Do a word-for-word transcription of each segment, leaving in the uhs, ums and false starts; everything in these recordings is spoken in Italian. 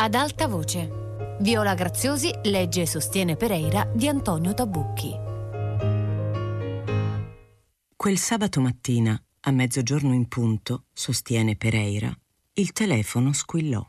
Ad alta voce. Viola Graziosi legge e sostiene Pereira di Antonio Tabucchi. Quel sabato mattina, a mezzogiorno in punto, sostiene Pereira, il telefono squillò.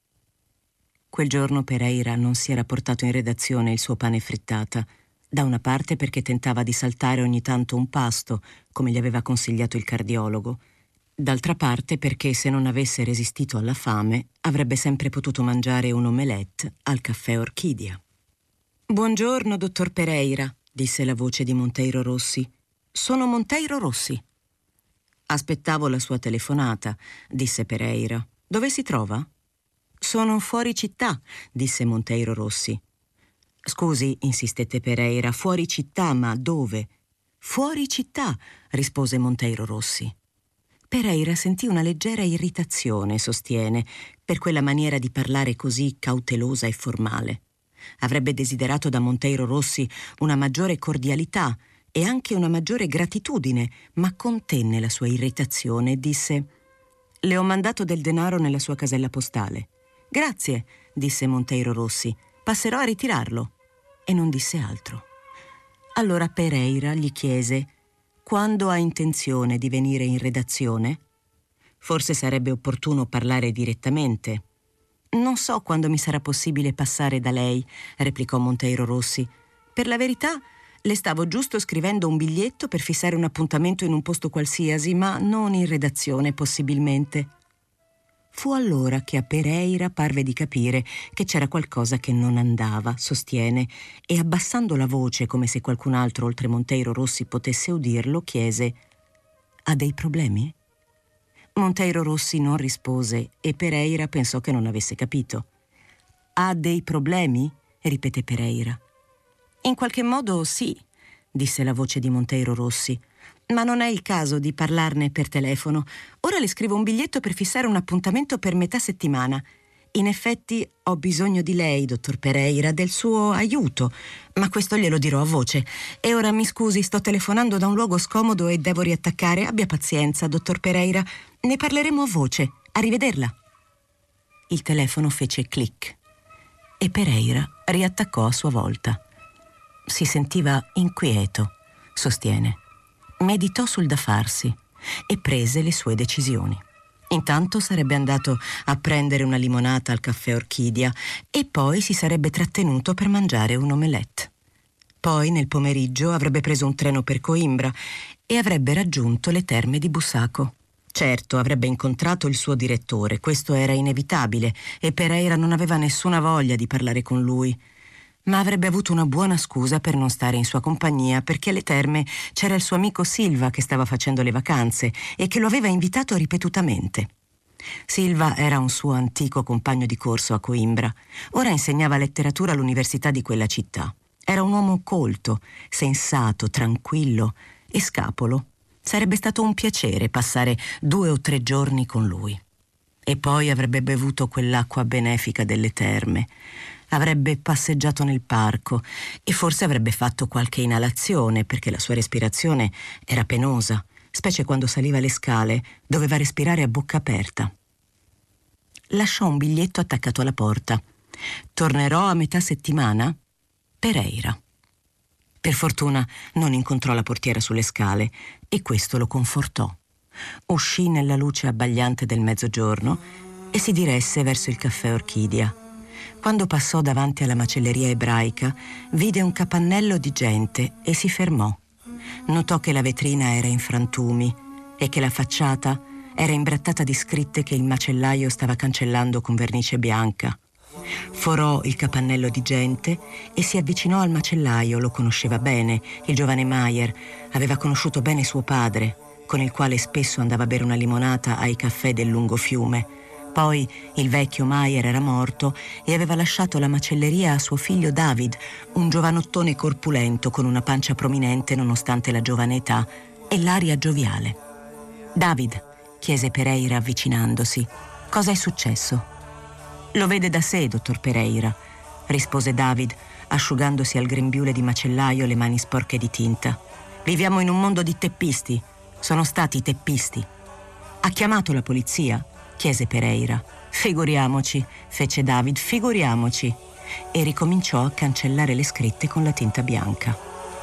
Quel giorno Pereira non si era portato in redazione il suo pane frittata, da una parte perché tentava di saltare ogni tanto un pasto, come gli aveva consigliato il cardiologo, d'altra parte perché se non avesse resistito alla fame avrebbe sempre potuto mangiare un omelette al caffè Orchidia. «Buongiorno, dottor Pereira», disse la voce di Monteiro Rossi. «Sono Monteiro Rossi». «Aspettavo la sua telefonata», disse Pereira. «Dove si trova?» «Sono fuori città», disse Monteiro Rossi. «Scusi», insistette Pereira, «fuori città, ma dove?» «Fuori città», rispose Monteiro Rossi. Pereira sentì una leggera irritazione, sostiene, per quella maniera di parlare così cautelosa e formale. Avrebbe desiderato da Monteiro Rossi una maggiore cordialità e anche una maggiore gratitudine, ma contenne la sua irritazione e disse: «Le ho mandato del denaro nella sua casella postale». «Grazie», disse Monteiro Rossi, «passerò a ritirarlo». E non disse altro. Allora Pereira gli chiese: «Quando ha intenzione di venire in redazione?» «Forse sarebbe opportuno parlare direttamente». «Non so quando mi sarà possibile passare da lei», replicò Monteiro Rossi. «Per la verità, le stavo giusto scrivendo un biglietto per fissare un appuntamento in un posto qualsiasi, ma non in redazione, possibilmente». Fu allora che a Pereira parve di capire che c'era qualcosa che non andava, sostiene, e abbassando la voce come se qualcun altro oltre Monteiro Rossi potesse udirlo, chiese: «Ha dei problemi?» Monteiro Rossi non rispose e Pereira pensò che non avesse capito. «Ha dei problemi?» ripeté Pereira. «In qualche modo sì», disse la voce di Monteiro Rossi. «Ma non è il caso di parlarne per telefono. Ora le scrivo un biglietto per fissare un appuntamento per metà settimana. In effetti ho bisogno di lei, dottor Pereira, del suo aiuto, ma questo glielo dirò a voce. E ora mi scusi, sto telefonando da un luogo scomodo e devo riattaccare. Abbia pazienza, dottor Pereira. Ne parleremo a voce. Arrivederla». Il telefono fece clic e Pereira riattaccò a sua volta. Si sentiva inquieto, sostiene. Meditò sul da farsi e prese le sue decisioni. Intanto sarebbe andato a prendere una limonata al caffè Orchidia e poi si sarebbe trattenuto per mangiare un omelette. Poi nel pomeriggio avrebbe preso un treno per Coimbra e avrebbe raggiunto le terme di Bussaco. Certo, avrebbe incontrato il suo direttore, questo era inevitabile, e Pereira non aveva nessuna voglia di parlare con lui. Ma avrebbe avuto una buona scusa per non stare in sua compagnia, perché alle terme c'era il suo amico Silva che stava facendo le vacanze e che lo aveva invitato ripetutamente. Silva era un suo antico compagno di corso a Coimbra. Ora insegnava letteratura all'università di quella città. Era un uomo colto, sensato, tranquillo e scapolo. Sarebbe stato un piacere passare due o tre giorni con lui. E poi avrebbe bevuto quell'acqua benefica delle terme. Avrebbe passeggiato nel parco e forse avrebbe fatto qualche inalazione perché la sua respirazione era penosa, specie quando saliva le scale, doveva respirare a bocca aperta. Lasciò un biglietto attaccato alla porta. «Tornerò a metà settimana? Pereira». Per fortuna non incontrò la portiera sulle scale e questo lo confortò. Uscì nella luce abbagliante del mezzogiorno e si diresse verso il caffè Orchidia. Quando passò davanti alla macelleria ebraica, vide un capannello di gente e si fermò. Notò che la vetrina era in frantumi e che la facciata era imbrattata di scritte che il macellaio stava cancellando con vernice bianca. Forò il capannello di gente e si avvicinò al macellaio. Lo conosceva bene, il giovane Maier. Aveva conosciuto bene suo padre, con il quale spesso andava a bere una limonata ai caffè del lungo fiume. Poi il vecchio Maier era morto e aveva lasciato la macelleria a suo figlio David, un giovanottone corpulento con una pancia prominente nonostante la giovane età e l'aria gioviale. «David», chiese Pereira avvicinandosi, «cosa è successo?» «Lo vede da sé, dottor Pereira», rispose David, asciugandosi al grembiule di macellaio le mani sporche di tinta. «Viviamo in un mondo di teppisti. Sono stati teppisti». «Ha chiamato la polizia?» chiese Pereira. Figuriamoci, fece David, figuriamoci. E ricominciò a cancellare le scritte con la tinta bianca.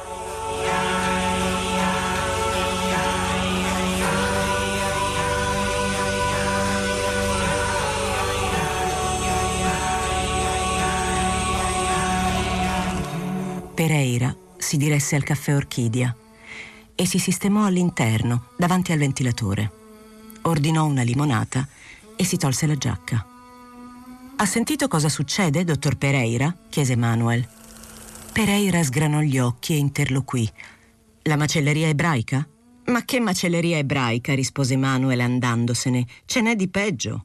Pereira si diresse al caffè Orchidia e si sistemò all'interno, davanti al ventilatore. Ordinò una limonata e si tolse la giacca. «Ha sentito cosa succede, dottor Pereira?» chiese Manuel. Pereira sgranò gli occhi e interloquì. «La macelleria ebraica?» «Ma che macelleria ebraica?» rispose Manuel andandosene. «Ce n'è di peggio».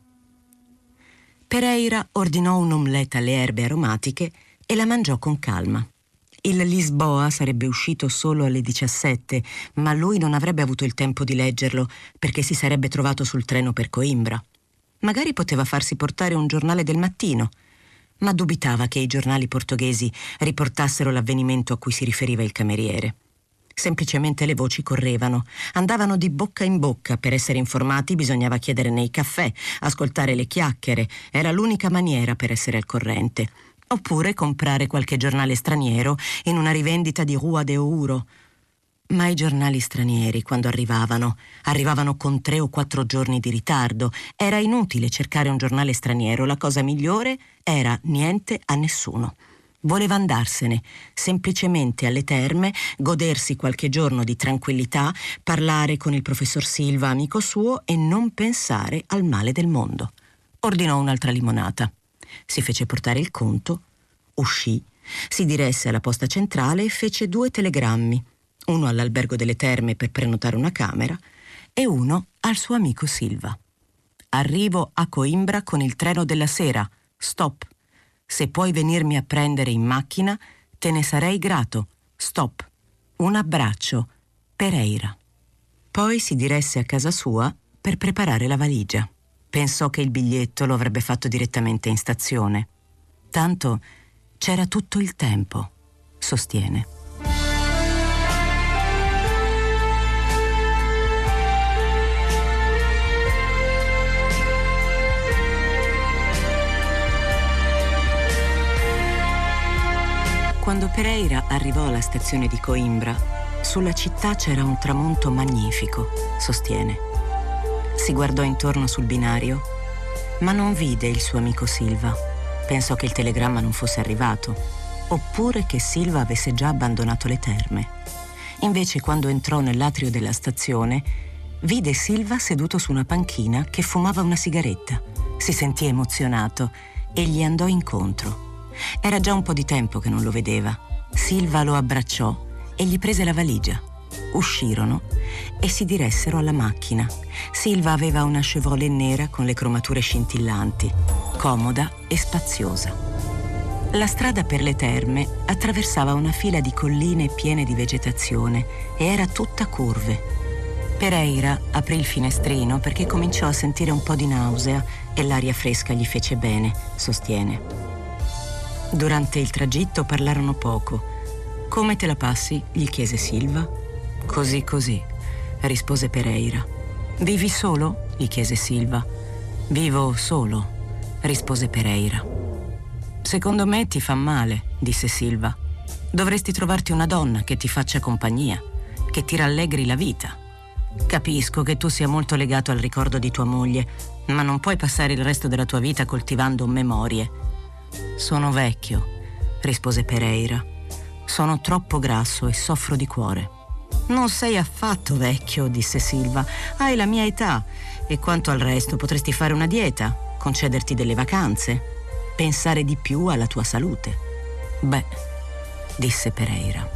Pereira ordinò un'omelette alle erbe aromatiche e la mangiò con calma. Il Lisboa sarebbe uscito solo alle diciassette, ma lui non avrebbe avuto il tempo di leggerlo perché si sarebbe trovato sul treno per Coimbra. Magari poteva farsi portare un giornale del mattino, ma dubitava che i giornali portoghesi riportassero l'avvenimento a cui si riferiva il cameriere. Semplicemente le voci correvano, andavano di bocca in bocca. Per essere informati bisognava chiedere nei caffè, ascoltare le chiacchiere, era l'unica maniera per essere al corrente. Oppure comprare qualche giornale straniero in una rivendita di Rua de Ouro. Ma i giornali stranieri, quando arrivavano, arrivavano con tre o quattro giorni di ritardo. Era inutile cercare un giornale straniero, la cosa migliore era niente a nessuno. Voleva andarsene, semplicemente alle terme, godersi qualche giorno di tranquillità, parlare con il professor Silva, amico suo, e non pensare al male del mondo. Ordinò un'altra limonata. Si fece portare il conto, uscì, si diresse alla posta centrale e fece due telegrammi, uno all'albergo delle terme per prenotare una camera e uno al suo amico Silva. «Arrivo a Coimbra con il treno della sera. Stop. Se puoi venirmi a prendere in macchina, te ne sarei grato. Stop. Un abbraccio. Pereira». Poi si diresse a casa sua per preparare la valigia. Pensò che il biglietto lo avrebbe fatto direttamente in stazione. Tanto c'era tutto il tempo, sostiene. Quando Pereira arrivò alla stazione di Coimbra, sulla città c'era un tramonto magnifico, sostiene. Si guardò intorno sul binario, ma non vide il suo amico Silva. Pensò che il telegramma non fosse arrivato, oppure che Silva avesse già abbandonato le terme. Invece, quando entrò nell'atrio della stazione, vide Silva seduto su una panchina che fumava una sigaretta. Si sentì emozionato e gli andò incontro. Era già un po' di tempo che non lo vedeva. Silva lo abbracciò e gli prese la valigia. Uscirono e si diressero alla macchina. Silva aveva una Chevrolet nera con le cromature scintillanti, comoda e spaziosa. La strada per le terme attraversava una fila di colline piene di vegetazione e era tutta curve. Pereira aprì il finestrino perché cominciò a sentire un po' di nausea e l'aria fresca gli fece bene, sostiene. Durante il tragitto parlarono poco. «Come te la passi?» gli chiese Silva. «Così così», rispose Pereira. «Vivi solo?» gli chiese Silva. «Vivo solo», rispose Pereira. «Secondo me ti fa male», disse Silva. «Dovresti trovarti una donna che ti faccia compagnia, che ti rallegri la vita. Capisco che tu sia molto legato al ricordo di tua moglie, ma non puoi passare il resto della tua vita coltivando memorie». «Sono vecchio», rispose Pereira. «Sono troppo grasso e soffro di cuore». «Non sei affatto vecchio», disse Silva. «Hai la mia età e quanto al resto potresti fare una dieta, concederti delle vacanze, pensare di più alla tua salute». «Beh», disse Pereira.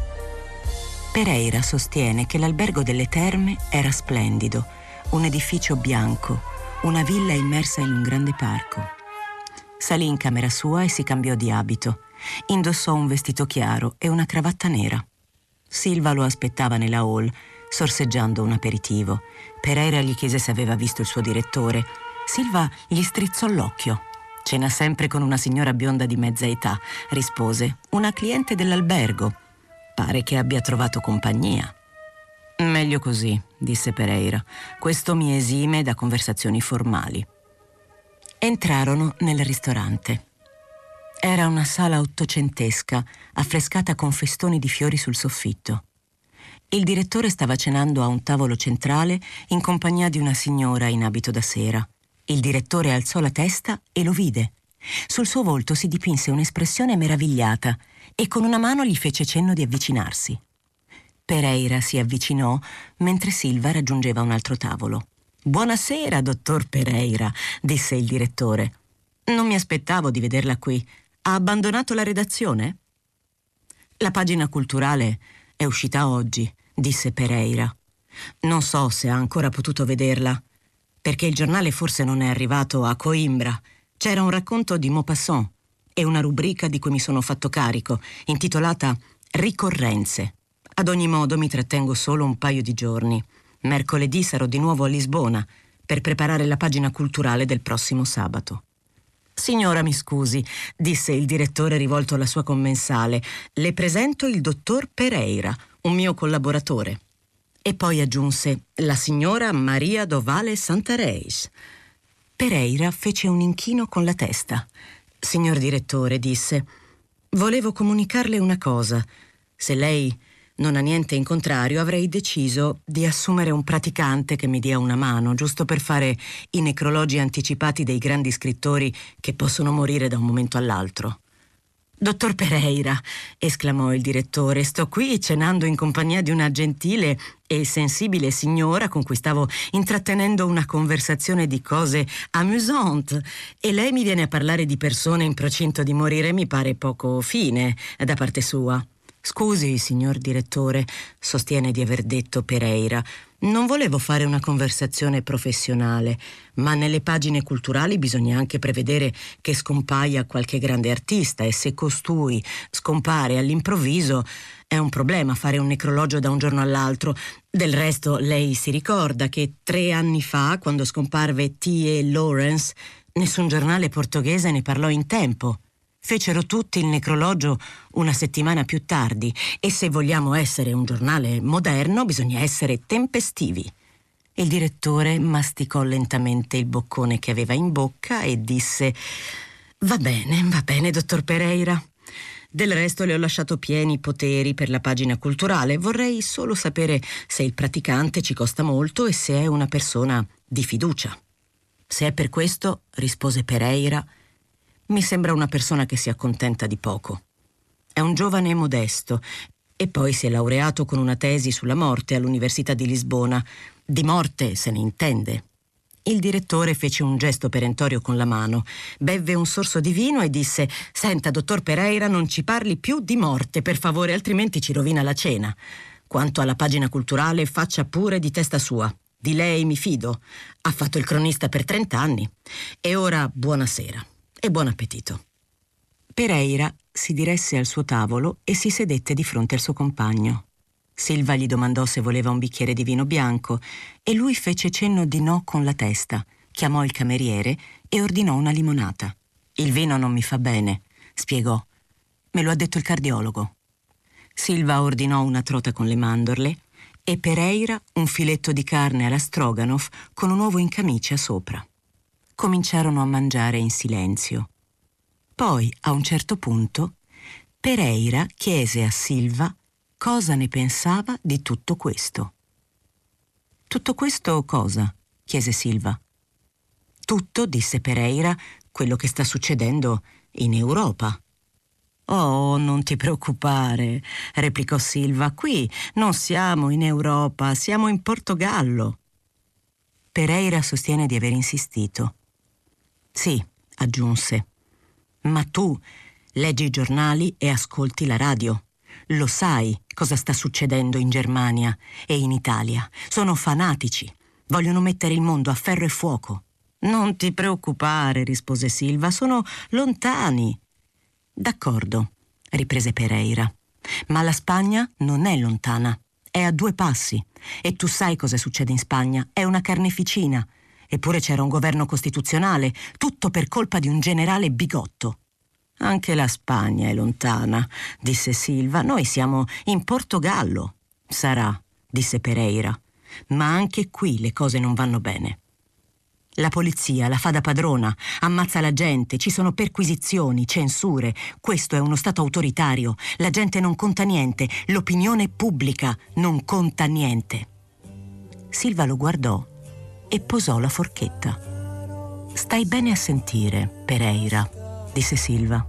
Pereira sostiene che l'albergo delle terme era splendido, un edificio bianco, una villa immersa in un grande parco. Salì in camera sua e si cambiò di abito. Indossò un vestito chiaro e una cravatta nera. Silva lo aspettava nella hall, sorseggiando un aperitivo. Pereira gli chiese se aveva visto il suo direttore. Silva gli strizzò l'occhio. «Cena sempre con una signora bionda di mezza età», rispose. «Una cliente dell'albergo. Pare che abbia trovato compagnia». «Meglio così», disse Pereira. «Questo mi esime da conversazioni formali». Entrarono nel ristorante. Era una sala ottocentesca, affrescata con festoni di fiori sul soffitto. Il direttore stava cenando a un tavolo centrale in compagnia di una signora in abito da sera. Il direttore alzò la testa e lo vide. Sul suo volto si dipinse un'espressione meravigliata e con una mano gli fece cenno di avvicinarsi. Pereira si avvicinò mentre Silva raggiungeva un altro tavolo. «Buonasera, dottor Pereira», disse il direttore. «Non mi aspettavo di vederla qui. Ha abbandonato la redazione?» «La pagina culturale è uscita oggi», disse Pereira. «Non so se ha ancora potuto vederla, perché il giornale forse non è arrivato a Coimbra. C'era un racconto di Maupassant e una rubrica di cui mi sono fatto carico, intitolata Ricorrenze. Ad ogni modo mi trattengo solo un paio di giorni. Mercoledì sarò di nuovo a Lisbona per preparare la pagina culturale del prossimo sabato». «Signora, mi scusi», disse il direttore rivolto alla sua commensale. «Le presento il dottor Pereira, un mio collaboratore». E poi aggiunse: «La signora Maria Dovale Santareis». Pereira fece un inchino con la testa. «Signor direttore», disse, «volevo comunicarle una cosa. Se lei non ha niente in contrario, avrei deciso di assumere un praticante che mi dia una mano, giusto per fare i necrologi anticipati dei grandi scrittori che possono morire da un momento all'altro». «Dottor Pereira», esclamò il direttore, «sto qui cenando in compagnia di una gentile e sensibile signora con cui stavo intrattenendo una conversazione di cose amusante e lei mi viene a parlare di persone in procinto di morire. Mi pare poco fine da parte sua». «Scusi, signor direttore», sostiene di aver detto Pereira, «non volevo fare una conversazione professionale, ma nelle pagine culturali bisogna anche prevedere che scompaia qualche grande artista e se costui scompare all'improvviso è un problema fare un necrologio da un giorno all'altro. Del resto lei si ricorda che tre anni fa, quando scomparve T E Lawrence, nessun giornale portoghese ne parlò in tempo. Fecero tutti il necrologio una settimana più tardi e se vogliamo essere un giornale moderno bisogna essere tempestivi». Il direttore masticò lentamente il boccone che aveva in bocca e disse: «Va bene, va bene, dottor Pereira. Del resto le ho lasciato pieni poteri per la pagina culturale. Vorrei solo sapere se il praticante ci costa molto e se è una persona di fiducia». «Se è per questo», rispose Pereira, «mi sembra una persona che si accontenta di poco. È un giovane modesto e poi si è laureato con una tesi sulla morte all'Università di Lisbona. Di morte se ne intende». Il direttore fece un gesto perentorio con la mano, bevve un sorso di vino e disse: «Senta, dottor Pereira, non ci parli più di morte, per favore, altrimenti ci rovina la cena. Quanto alla pagina culturale, faccia pure di testa sua. Di lei mi fido. Ha fatto il cronista per trent'anni. E ora buonasera. E buon appetito». Pereira si diresse al suo tavolo e si sedette di fronte al suo compagno. Silva gli domandò se voleva un bicchiere di vino bianco e lui fece cenno di no con la testa, chiamò il cameriere e ordinò una limonata. «Il vino non mi fa bene», spiegò. «Me lo ha detto il cardiologo». Silva ordinò una trota con le mandorle e Pereira un filetto di carne alla stroganoff con un uovo in camicia sopra. Cominciarono a mangiare in silenzio. Poi, a un certo punto, Pereira chiese a Silva cosa ne pensava di tutto questo. «Tutto questo cosa?» chiese Silva. «Tutto», disse Pereira, «quello che sta succedendo in Europa». «Oh, non ti preoccupare», replicò Silva, «qui non siamo in Europa, siamo in Portogallo». Pereira sostiene di aver insistito. «Sì», aggiunse, «ma tu leggi i giornali e ascolti la radio. Lo sai cosa sta succedendo in Germania e in Italia. Sono fanatici, vogliono mettere il mondo a ferro e fuoco». «Non ti preoccupare», rispose Silva, «sono lontani». «D'accordo», riprese Pereira, «ma la Spagna non è lontana, è a due passi. E tu sai cosa succede in Spagna, è una carneficina. Eppure c'era un governo costituzionale, tutto per colpa di un generale bigotto». «Anche la Spagna è lontana», disse Silva, «noi siamo in Portogallo». «Sarà», disse Pereira, «ma anche qui le cose non vanno bene». La polizia la fa da padrona, ammazza la gente, ci sono perquisizioni, censure. Questo è uno Stato autoritario. La gente non conta niente, l'opinione pubblica non conta niente. Silva lo guardò e posò la forchetta. Stai bene a sentire, Pereira, disse Silva.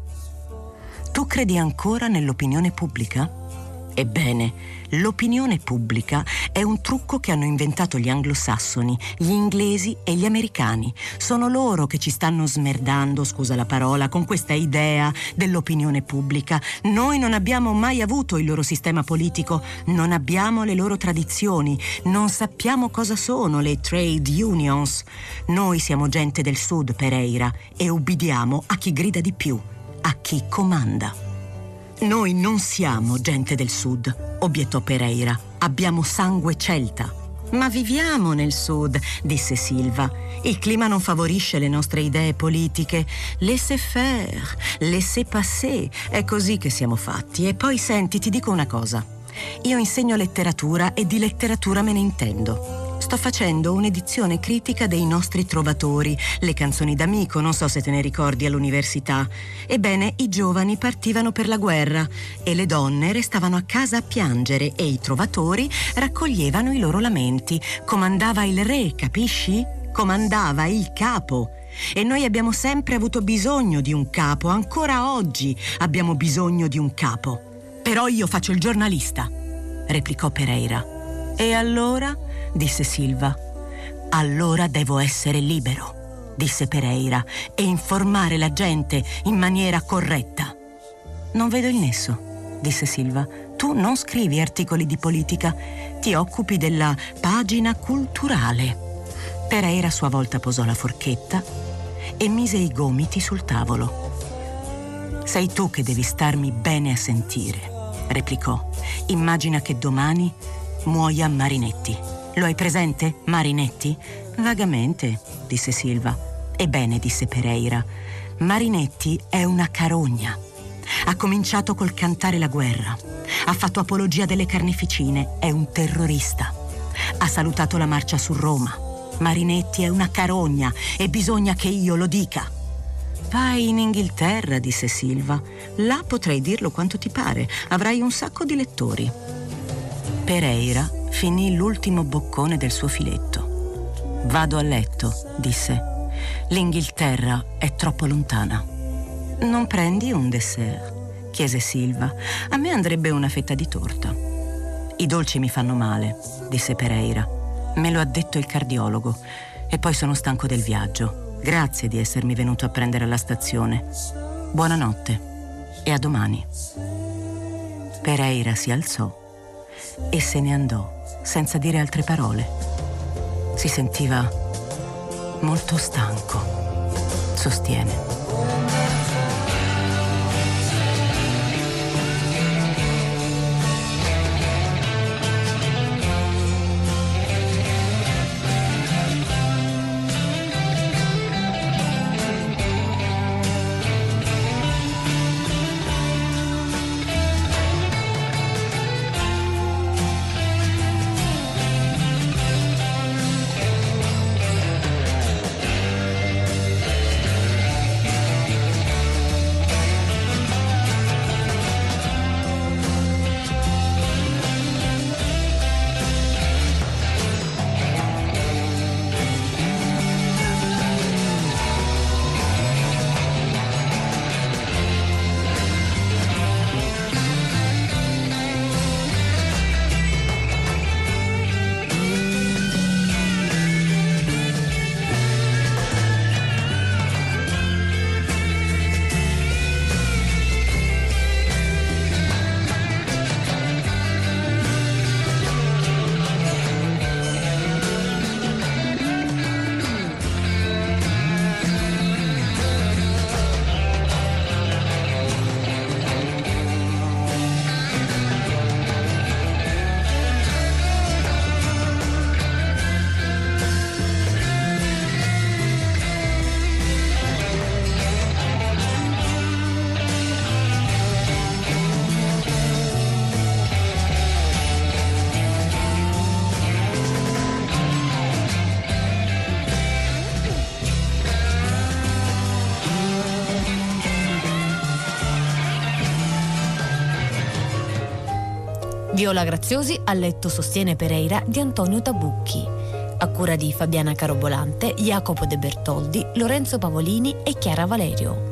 Tu credi ancora nell'opinione pubblica? Ebbene, l'opinione pubblica è un trucco che hanno inventato gli anglosassoni, gli inglesi e gli americani. Sono loro che ci stanno smerdando, scusa la parola, con questa idea dell'opinione pubblica. Noi non abbiamo mai avuto il loro sistema politico, non abbiamo le loro tradizioni, non sappiamo cosa sono le trade unions. Noi siamo gente del Sud, Pereira, e ubbidiamo a chi grida di più, a chi comanda. Noi non siamo gente del Sud, obiettò Pereira. Abbiamo sangue celta. Ma viviamo nel Sud, disse Silva. Il clima non favorisce le nostre idee politiche. Laissez-faire, laissez-passer. È così che siamo fatti. E poi senti, ti dico una cosa. Io insegno letteratura e di letteratura me ne intendo. Sto facendo un'edizione critica dei nostri trovatori, le canzoni d'amico, non so se te ne ricordi all'università. Ebbene, i giovani partivano per la guerra e le donne restavano a casa a piangere e i trovatori raccoglievano i loro lamenti. Comandava il re, capisci? Comandava il capo. E noi abbiamo sempre avuto bisogno di un capo, ancora oggi abbiamo bisogno di un capo. Però io faccio il giornalista, replicò Pereira. E allora? Disse Silva. Allora devo essere libero, disse Pereira, e informare la gente in maniera corretta. Non vedo il nesso, disse Silva. Tu non scrivi articoli di politica, ti occupi della pagina culturale. Pereira a sua volta posò la forchetta e mise i gomiti sul tavolo. Sei tu che devi starmi bene a sentire, replicò. Immagina che domani muoia Marinetti. Lo hai presente, Marinetti? Vagamente, disse Silva. Ebbene, disse Pereira, Marinetti è una carogna. Ha cominciato col cantare la guerra. Ha fatto apologia delle carneficine. È un terrorista. Ha salutato la marcia su Roma. Marinetti è una carogna e bisogna che io lo dica. Vai in Inghilterra, disse Silva. Là potrai dirlo quanto ti pare. Avrai un sacco di lettori. Pereira finì l'ultimo boccone del suo filetto. Vado a letto, disse. L'Inghilterra è troppo lontana. Non prendi un dessert? Chiese Silva. A me andrebbe una fetta di torta. I dolci mi fanno male, disse Pereira. Me lo ha detto il cardiologo. E poi sono stanco del viaggio. Grazie di essermi venuto a prendere alla stazione. Buonanotte e a domani. Pereira si alzò e se ne andò senza dire altre parole. Si sentiva molto stanco, sostiene. Viola Graziosi a letto sostiene Pereira di Antonio Tabucchi. A cura di Fabiana Carobolante, Jacopo De Bertoldi, Lorenzo Pavolini e Chiara Valerio.